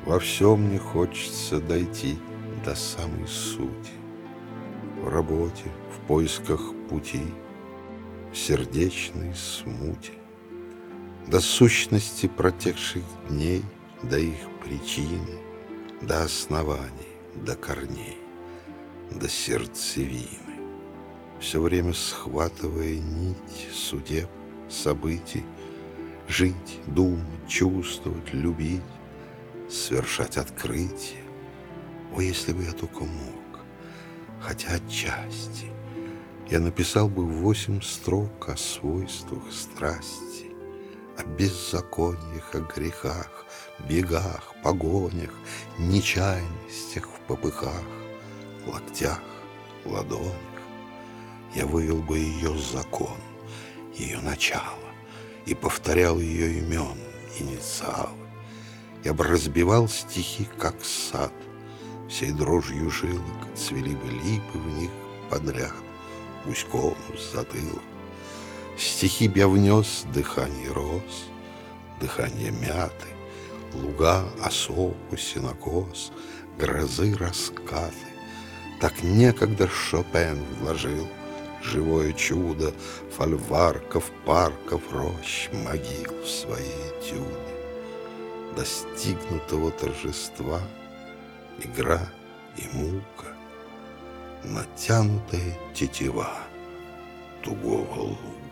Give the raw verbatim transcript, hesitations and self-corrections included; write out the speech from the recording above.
Во всем мне хочется дойти до самой сути. В работе, в поисках пути, в сердечной смуте, до сущности протекших дней, до их причины, до оснований, до корней, до сердцевины. Все время схватывая нить судеб, событий, жить, думать, чувствовать, любить, совершать открытие. О, если бы я только мог, хотя отчасти, я написал бы восемь строк о свойствах страсти, о беззакониях, о грехах, бегах, погонях, нечаянностях в попыхах, локтях, ладонях. Я вывел бы ее закон, ее начало, и повторял ее имен, инициалы. Я бы разбивал стихи, как сад, всей дрожью жилок цвели бы липы в них подряд, гуськом с затылок. Стихи б я внес дыхание роз, дыхание мяты, луга, осоку, сенокос, грозы, раскаты. Так некогда Шопен вложил живое чудо фольварков, парков, рощ, могил в свои этюды. Достигнутого торжества игра и мука, натянутая тетива тугого лука.